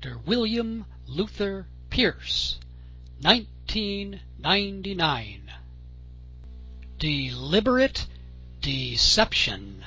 Dr. William Luther Pierce, 1999. Deliberate Deception.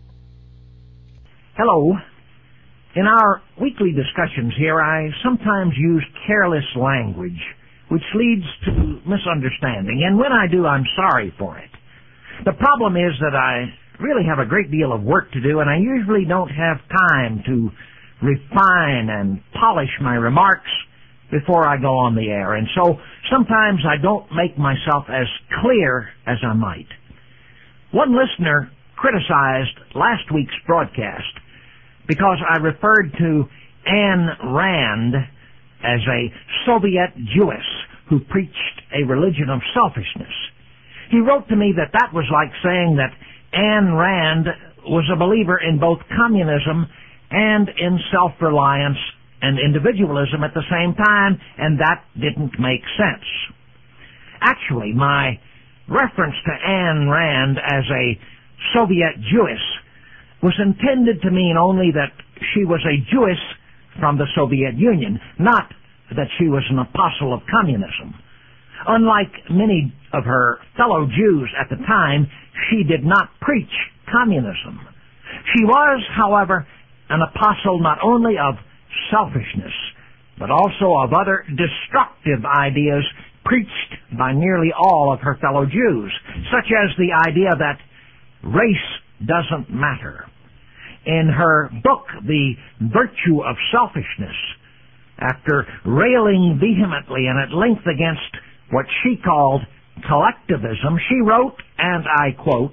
Hello. In our weekly discussions here, I sometimes use careless language, which leads to misunderstanding, and when I do, I'm sorry for it. The problem is that I really have a great deal of work to do, and I usually don't have time to refine and polish my remarks before I go on the air, and so sometimes I don't make myself as clear as I might. One listener criticized last week's broadcast because I referred to Ayn Rand as a Soviet Jewess who preached a religion of selfishness. He wrote to me that that was like saying that Ayn Rand was a believer in both communism and in self-reliance and individualism at the same time, and that didn't make sense. Actually, my reference to Ayn Rand as a Soviet Jewess was intended to mean only that she was a Jewess from the Soviet Union, not that she was an apostle of communism. Unlike many of her fellow Jews at the time, she did not preach communism. She was, however, an apostle not only of selfishness, but also of other destructive ideas preached by nearly all of her fellow Jews, such as the idea that race doesn't matter. In her book, The Virtue of Selfishness, after railing vehemently and at length against what she called collectivism, she wrote, and I quote,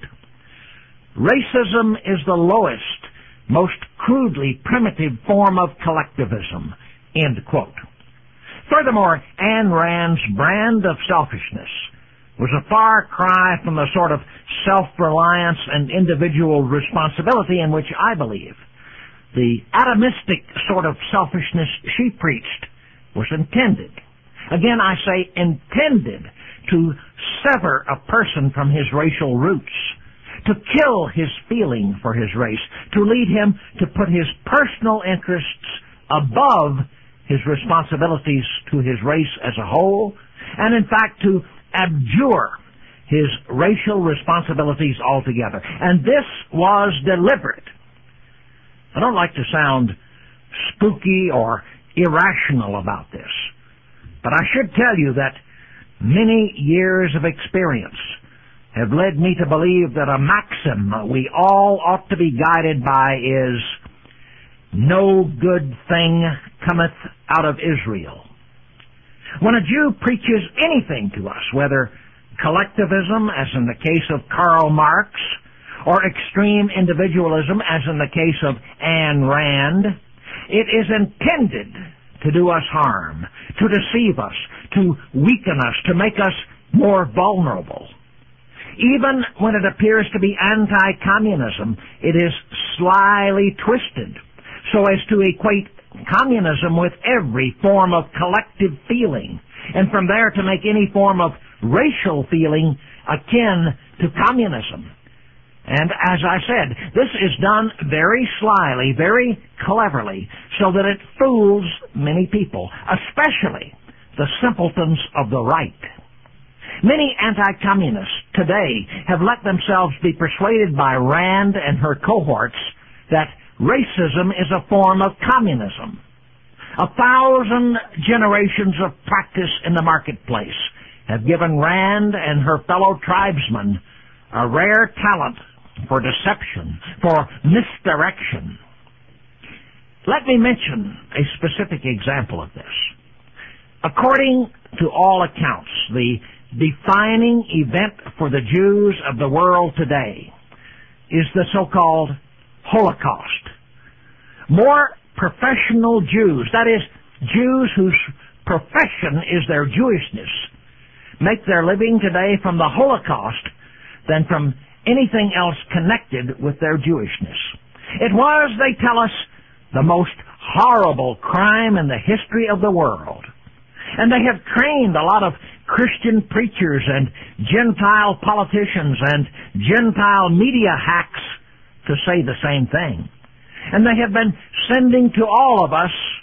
"Racism is the lowest, most crudely primitive form of collectivism," end quote. Furthermore, Ayn Rand's brand of selfishness was a far cry from the sort of self-reliance and individual responsibility in which I believe. The atomistic sort of selfishness she preached was intended, again I say intended, to sever a person from his racial roots, to kill his feeling for his race, to lead him to put his personal interests above his responsibilities to his race as a whole, and in fact to abjure his racial responsibilities altogether. And this was deliberate. I don't like to sound spooky or irrational about this, but I should tell you that many years of experience have led me to believe that a maxim we all ought to be guided by is, "No good thing cometh out of Israel." When a Jew preaches anything to us, whether collectivism, as in the case of Karl Marx, or extreme individualism, as in the case of Ayn Rand, it is intended to do us harm, to deceive us, to weaken us, to make us more vulnerable. Even when it appears to be anti-communism, it is slyly twisted so as to equate communism with every form of collective feeling, and from there to make any form of racial feeling akin to communism. And as I said, this is done very slyly, very cleverly, so that it fools many people, especially the simpletons of the right. Many anti-communists today have let themselves be persuaded by Rand and her cohorts that racism is a form of communism. 1,000 generations of practice in the marketplace have given Rand and her fellow tribesmen a rare talent for deception, for misdirection. Let me mention a specific example of this. According to all accounts, the defining event for the Jews of the world today is the so-called Holocaust. More professional Jews, that is, Jews whose profession is their Jewishness, make their living today from the Holocaust than from anything else connected with their Jewishness. It was, they tell us, the most horrible crime in the history of the world. And they have trained a lot of Christian preachers and Gentile politicians and Gentile media hacks to say the same thing. And they have been sending to all of us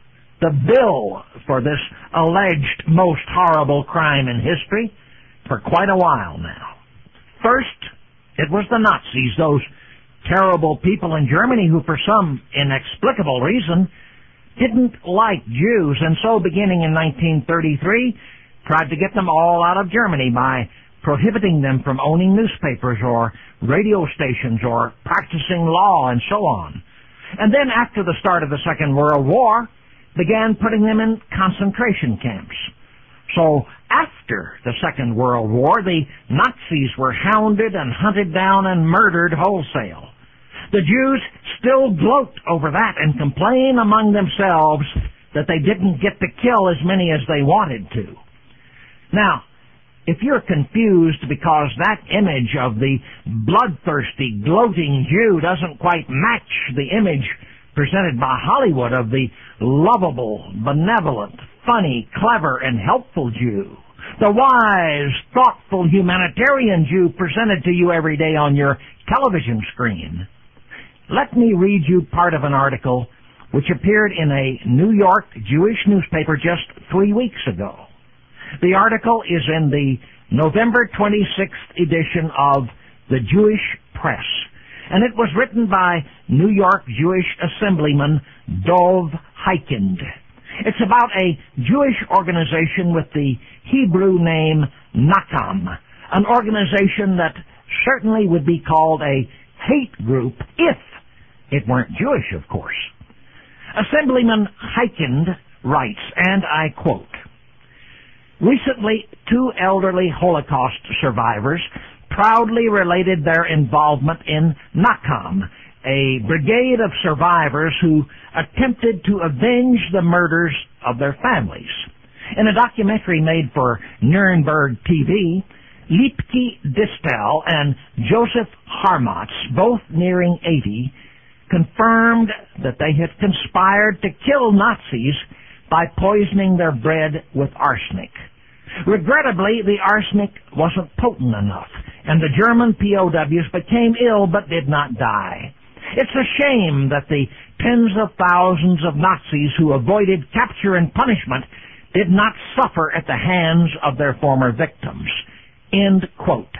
the bill for this alleged most horrible crime in history for quite a while now. First, it was the Nazis, those terrible people in Germany who, for some inexplicable reason, didn't like Jews, and so beginning in 1933, tried to get them all out of Germany by prohibiting them from owning newspapers or radio stations or practicing law and so on. And then after the start of the Second World War, began putting them in concentration camps. So after the Second World War, the Nazis were hounded and hunted down and murdered wholesale. The Jews still gloat over that and complain among themselves that they didn't get to kill as many as they wanted to. Now, if you're confused because that image of the bloodthirsty, gloating Jew doesn't quite match the image presented by Hollywood of the lovable, benevolent, funny, clever, and helpful Jew, the wise, thoughtful, humanitarian Jew presented to you every day on your television screen, let me read you part of an article which appeared in a New York Jewish newspaper just 3 weeks ago. The article is in the November 26th edition of the Jewish Press, and it was written by New York Jewish Assemblyman Dov Hikind. It's about a Jewish organization with the Hebrew name Nakam, an organization that certainly would be called a hate group if it weren't Jewish, of course. Assemblyman Hikind writes, and I quote, "Recently, 2 elderly Holocaust survivors proudly related their involvement in Nakam, a brigade of survivors who attempted to avenge the murders of their families. In a documentary made for Nuremberg TV, Lipke Distel and Joseph Harmatz, both nearing 80, confirmed that they had conspired to kill Nazis by poisoning their bread with arsenic. Regrettably, the arsenic wasn't potent enough, and the German POWs became ill but did not die. It's a shame that the tens of thousands of Nazis who avoided capture and punishment did not suffer at the hands of their former victims." End quote.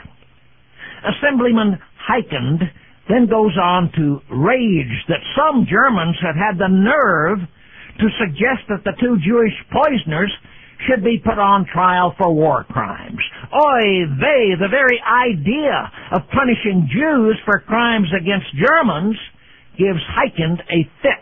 Assemblyman Hikind then goes on to rage that some Germans had had the nerve to suggest that the 2 Jewish poisoners should be put on trial for war crimes. Oy vey, the very idea of punishing Jews for crimes against Germans gives Hikind a fit.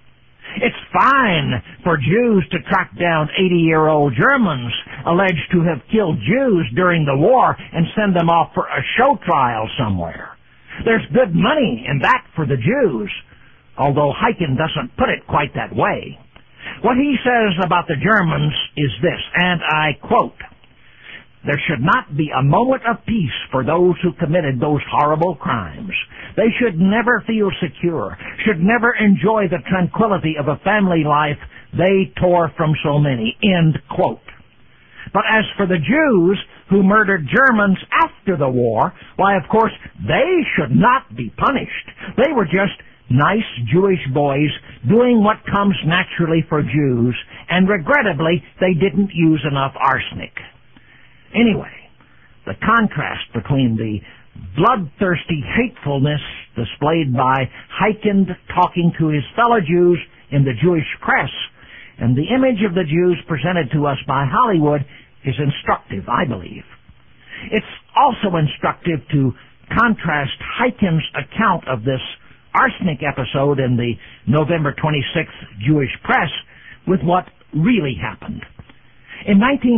It's fine for Jews to track down 80-year-old Germans alleged to have killed Jews during the war and send them off for a show trial somewhere. There's good money in that for the Jews, although Hikind doesn't put it quite that way. What he says about the Germans is this, and I quote, "There should not be a moment of peace for those who committed those horrible crimes. They should never feel secure, should never enjoy the tranquility of a family life they tore from so many." End quote. But as for the Jews who murdered Germans after the war, why, of course, they should not be punished. They were just nice Jewish boys doing what comes naturally for Jews, and regrettably, they didn't use enough arsenic. Anyway, the contrast between the bloodthirsty hatefulness displayed by Hikind talking to his fellow Jews in the Jewish press and the image of the Jews presented to us by Hollywood is instructive, I believe. It's also instructive to contrast Hikind's account of this arsenic episode in the November 26th Jewish Press with what really happened. In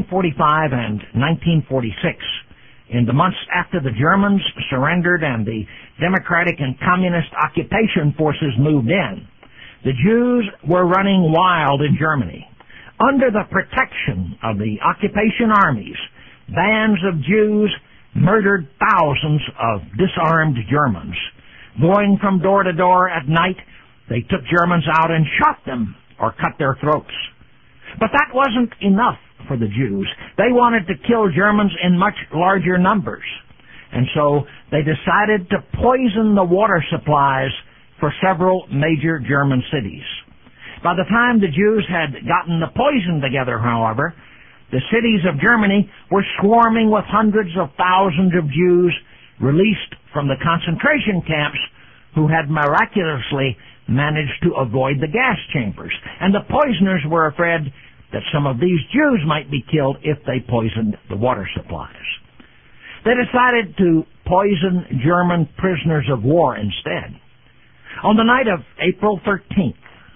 1945 and 1946, in the months after the Germans surrendered and the Democratic and Communist occupation forces moved in, the Jews were running wild in Germany. Under the protection of the occupation armies, bands of Jews murdered thousands of disarmed Germans. Going from door to door at night, they took Germans out and shot them or cut their throats. But that wasn't enough for the Jews. They wanted to kill Germans in much larger numbers. And so they decided to poison the water supplies for several major German cities. By the time the Jews had gotten the poison together, however, the cities of Germany were swarming with hundreds of thousands of Jews released from the concentration camps who had miraculously managed to avoid the gas chambers. And the poisoners were afraid that some of these Jews might be killed if they poisoned the water supplies. They decided to poison German prisoners of war instead. On the night of April 13th,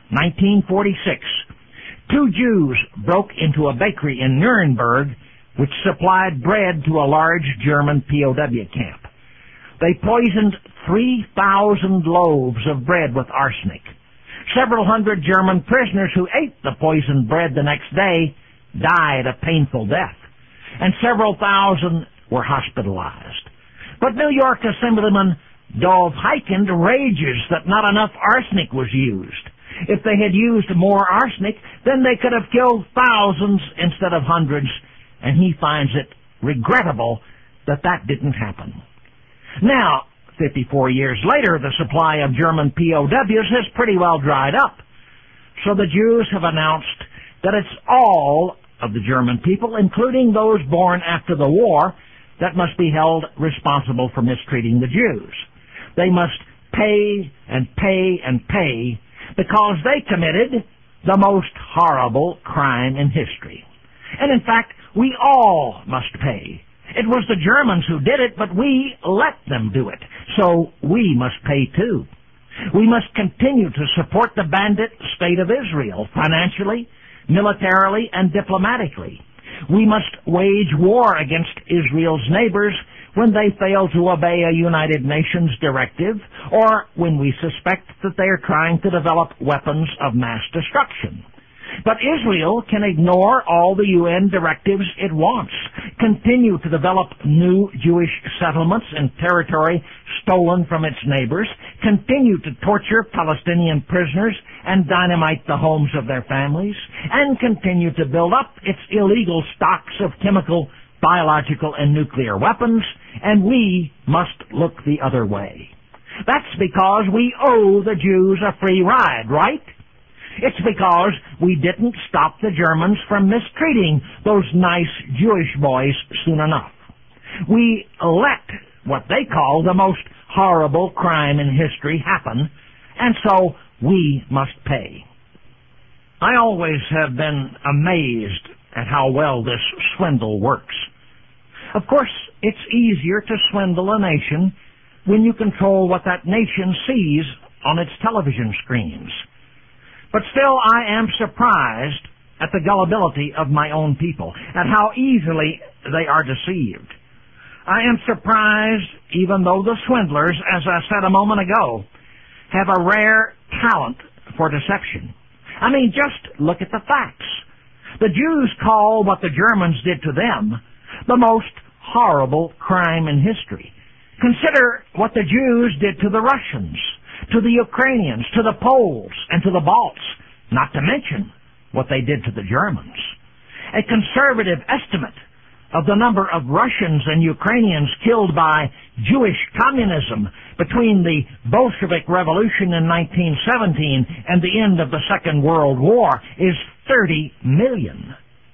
1946, two Jews broke into a bakery in Nuremberg which supplied bread to a large German POW camp. They poisoned 3,000 loaves of bread with arsenic. Several hundred German prisoners who ate the poisoned bread the next day died a painful death, and several thousand were hospitalized. But New York Assemblyman Dov Hikind rages that not enough arsenic was used. If they had used more arsenic, then they could have killed thousands instead of hundreds, and he finds it regrettable that that didn't happen. Now, 54 years later, the supply of German POWs has pretty well dried up. So the Jews have announced that it's all of the German people, including those born after the war, that must be held responsible for mistreating the Jews. They must pay and pay and pay because they committed the most horrible crime in history. And in fact, we all must pay. It was the Germans who did it, but we let them do it. So we must pay too. We must continue to support the bandit state of Israel financially, militarily, and diplomatically. We must wage war against Israel's neighbors when they fail to obey a United Nations directive or when we suspect that they are trying to develop weapons of mass destruction. But Israel can ignore all the UN directives it wants, continue to develop new Jewish settlements in territory stolen from its neighbors, continue to torture Palestinian prisoners and dynamite the homes of their families, and continue to build up its illegal stocks of chemical, biological, and nuclear weapons, and we must look the other way. That's because we owe the Jews a free ride, right? It's because we didn't stop the Germans from mistreating those nice Jewish boys soon enough. We let what they call the most horrible crime in history happen, and so we must pay. I always have been amazed at how well this swindle works. Of course, it's easier to swindle a nation when you control what that nation sees on its television screens. But still, I am surprised at the gullibility of my own people, at how easily they are deceived. I am surprised even though the swindlers, as I said a moment ago, have a rare talent for deception. I mean, just look at the facts. The Jews call what the Germans did to them the most horrible crime in history. Consider what the Jews did to the Russians, to the Ukrainians, to the Poles, and to the Balts, not to mention what they did to the Germans. A conservative estimate of the number of Russians and Ukrainians killed by Jewish communism between the Bolshevik Revolution in 1917 and the end of the Second World War is 30 million.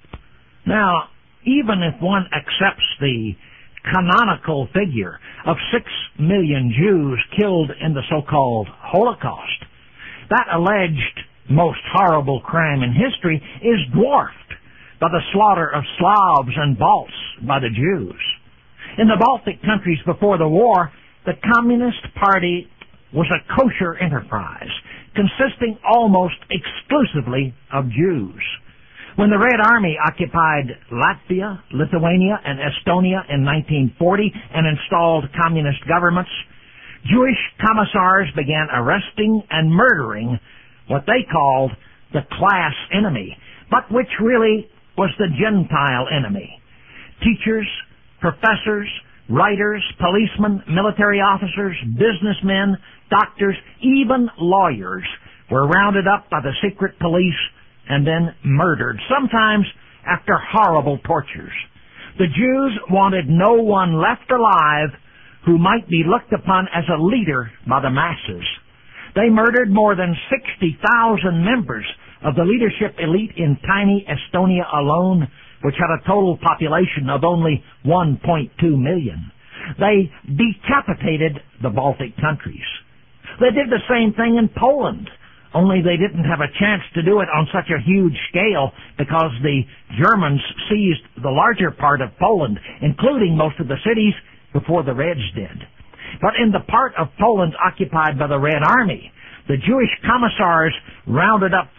Now, even if one accepts the canonical figure of 6 million Jews killed in the so-called Holocaust, that alleged most horrible crime in history is dwarfed by the slaughter of Slavs and Balts by the Jews. In the Baltic countries before the war, the Communist Party was a kosher enterprise, consisting almost exclusively of Jews. When the Red Army occupied Latvia, Lithuania, and Estonia in 1940 and installed communist governments, Jewish commissars began arresting and murdering what they called the class enemy, but which really was the Gentile enemy. Teachers, professors, writers, policemen, military officers, businessmen, doctors, even lawyers were rounded up by the secret police and then murdered, sometimes after horrible tortures. The Jews wanted no one left alive who might be looked upon as a leader by the masses. They murdered more than 60,000 members of the leadership elite in tiny Estonia alone, which had a total population of only 1.2 million. They decapitated the Baltic countries. They did the same thing in Poland, only they didn't have a chance to do it on such a huge scale because the Germans seized the larger part of Poland, including most of the cities, before the Reds did. But in the part of Poland occupied by the Red Army, the Jewish commissars rounded up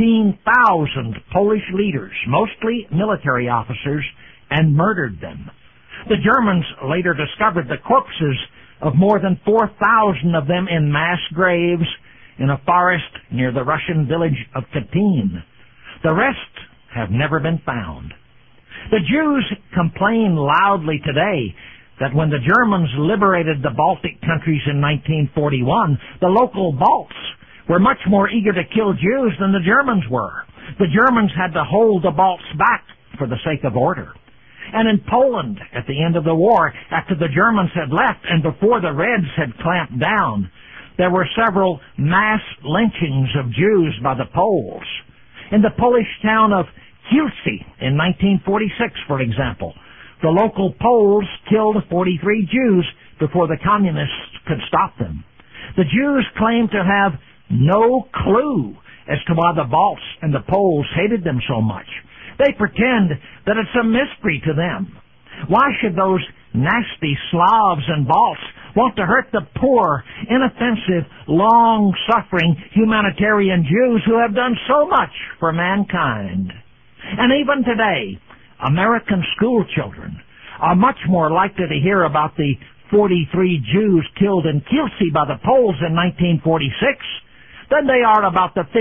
15,000 Polish leaders, mostly military officers, and murdered them. The Germans later discovered the corpses of more than 4,000 of them in mass graves in a forest near the Russian village of Katyn. The rest have never been found. The Jews complain loudly today that when the Germans liberated the Baltic countries in 1941, the local Balts were much more eager to kill Jews than the Germans were. The Germans had to hold the Balts back for the sake of order. And in Poland, at the end of the war, after the Germans had left and before the Reds had clamped down, there were several mass lynchings of Jews by the Poles. In the Polish town of Kielce in 1946, for example, the local Poles killed 43 Jews before the communists could stop them. The Jews claimed to have no clue as to why the Balts and the Poles hated them so much. They pretend that it's a mystery to them. Why should those nasty Slavs and Balts want to hurt the poor, inoffensive, long-suffering humanitarian Jews who have done so much for mankind? And even today, American school children are much more likely to hear about the 43 Jews killed in Kielce by the Poles in 1946 than they are about the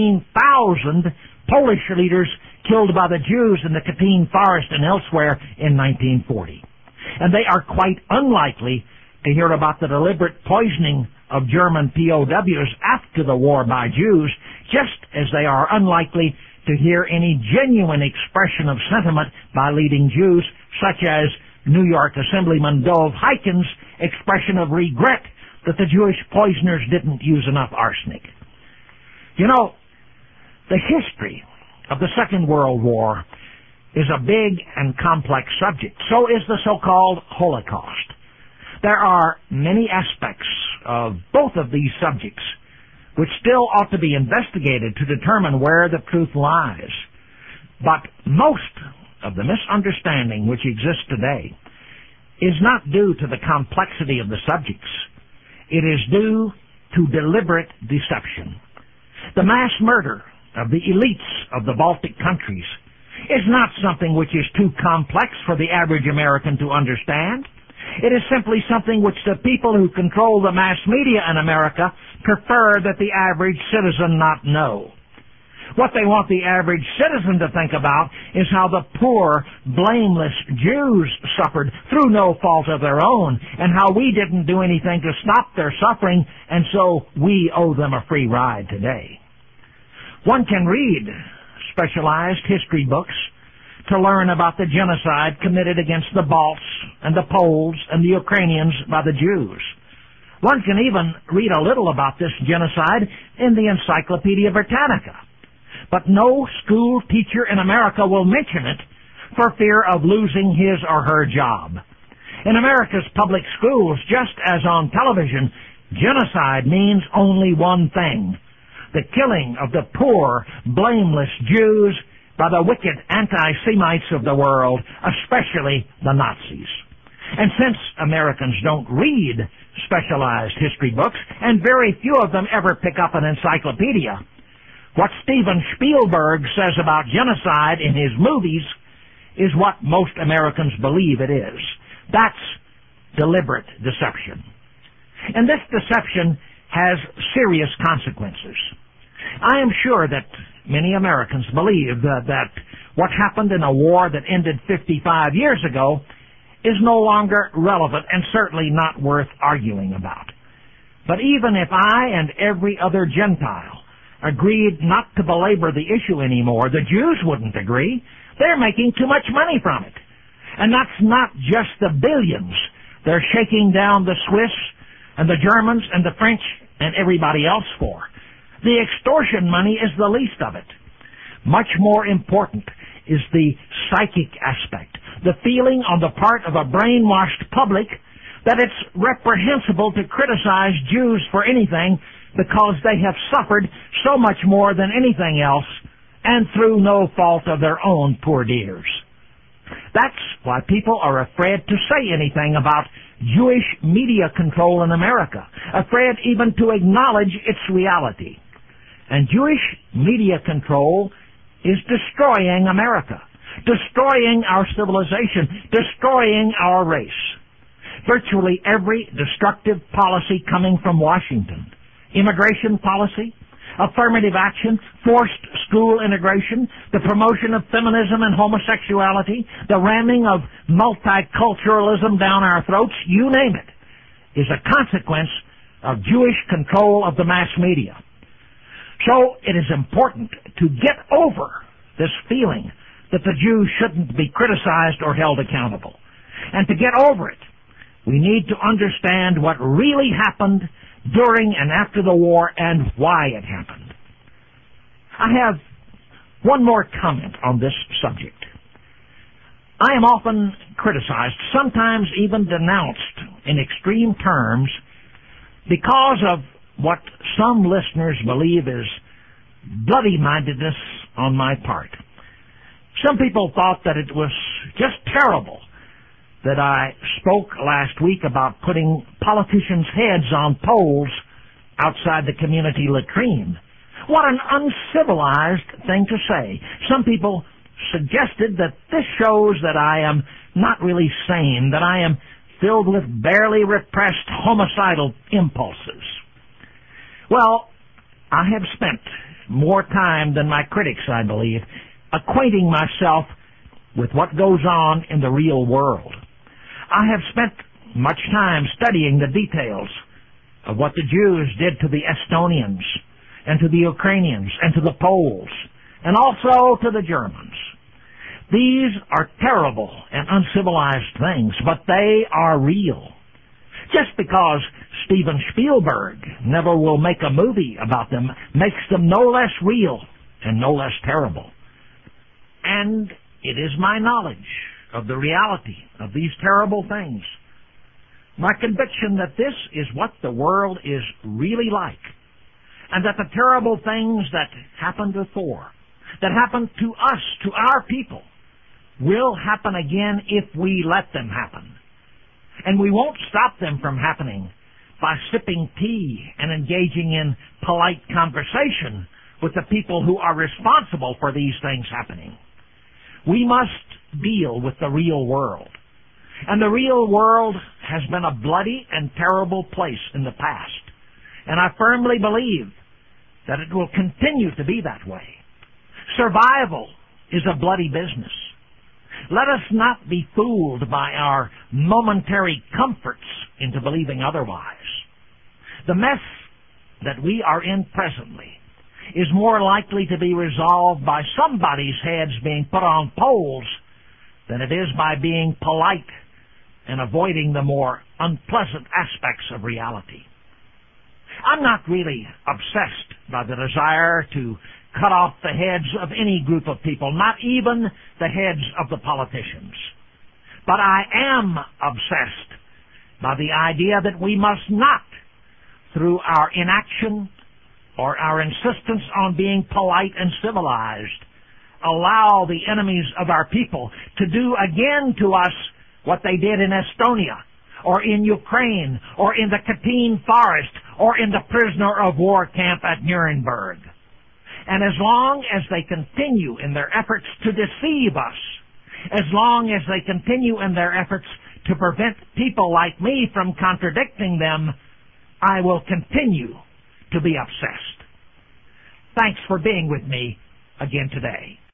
15,000 Polish leaders killed by the Jews in the Katyn forest and elsewhere in 1940. And they are quite unlikely to hear about the deliberate poisoning of German POWs after the war by Jews, just as they are unlikely to hear any genuine expression of sentiment by leading Jews, such as New York Assemblyman Dov Hikien's expression of regret that the Jewish poisoners didn't use enough arsenic. You know, the history of the Second World War is a big and complex subject. So is the so-called Holocaust. There are many aspects of both of these subjects which still ought to be investigated to determine where the truth lies. But most of the misunderstanding which exists today is not due to the complexity of the subjects. It is due to deliberate deception. The mass murder of the elites of the Baltic countries is not something which is too complex for the average American to understand. It is simply something which the people who control the mass media in America prefer that the average citizen not know. What they want the average citizen to think about is how the poor, blameless Jews suffered through no fault of their own, and how we didn't do anything to stop their suffering, and so we owe them a free ride today. One can read specialized history books to learn about the genocide committed against the Balts and the Poles and the Ukrainians by the Jews. One can even read a little about this genocide in the Encyclopedia Britannica. But no school teacher in America will mention it for fear of losing his or her job. In America's public schools, just as on television, genocide means only one thing: the killing of the poor, blameless Jews by the wicked anti-Semites of the world, especially the Nazis. And since Americans don't read specialized history books, and very few of them ever pick up an encyclopedia, what Steven Spielberg says about genocide in his movies is what most Americans believe it is. That's deliberate deception. And this deception has serious consequences. I am sure that many Americans believe that what happened in a war that ended 55 years ago is no longer relevant and certainly not worth arguing about. But even if I and every other Gentile agreed not to belabor the issue anymore, the Jews wouldn't agree. They're making too much money from it. And that's not just the billions they're shaking down the Swiss and the Germans and the French and everybody else for. The extortion money is the least of it. Much more important is the psychic aspect, the feeling on the part of a brainwashed public that it's reprehensible to criticize Jews for anything because they have suffered so much more than anything else and through no fault of their own, poor dears. That's why people are afraid to say anything about Jewish media control in America, afraid even to acknowledge its reality. And Jewish media control is destroying America, destroying our civilization, destroying our race. Virtually every destructive policy coming from Washington, immigration policy, affirmative action, forced school integration, the promotion of feminism and homosexuality, the ramming of multiculturalism down our throats, you name it, is a consequence of Jewish control of the mass media. So it is important to get over this feeling that the Jews shouldn't be criticized or held accountable. And to get over it, we need to understand what really happened during and after the war and why it happened. I have one more comment on this subject. I am often criticized, sometimes even denounced in extreme terms, because of what some listeners believe is bloody-mindedness on my part. Some people thought that it was just terrible that I spoke last week about putting politicians' heads on poles outside the community latrine. What an uncivilized thing to say. Some people suggested that this shows that I am not really sane, that I am filled with barely repressed homicidal impulses. Well, I have spent more time than my critics, I believe, acquainting myself with what goes on in the real world. I have spent much time studying the details of what the Jews did to the Estonians and to the Ukrainians and to the Poles and also to the Germans. These are terrible and uncivilized things, but they are real. Just because Steven Spielberg never will make a movie about them makes them no less real and no less terrible. And it is my knowledge of the reality of these terrible things, my conviction that this is what the world is really like, and that the terrible things that happened before, that happened to us, to our people, will happen again if we let them happen. And we won't stop them from happening by sipping tea and engaging in polite conversation with the people who are responsible for these things happening. We must deal with the real world. And the real world has been a bloody and terrible place in the past. And I firmly believe that it will continue to be that way. Survival is a bloody business. Let us not be fooled by our momentary comforts into believing otherwise. The mess that we are in presently is more likely to be resolved by somebody's heads being put on poles than it is by being polite and avoiding the more unpleasant aspects of reality. I'm not really obsessed by the desire to cut off the heads of any group of people, not even the heads of the politicians. But I am obsessed by the idea that we must not, through our inaction or our insistence on being polite and civilized, allow the enemies of our people to do again to us what they did in Estonia, or in Ukraine, or in the Katyn forest, or in the prisoner of war camp at Nuremberg. And as long as they continue in their efforts to deceive us, as long as they continue in their efforts to prevent people like me from contradicting them, I will continue to be obsessed. Thanks for being with me again today.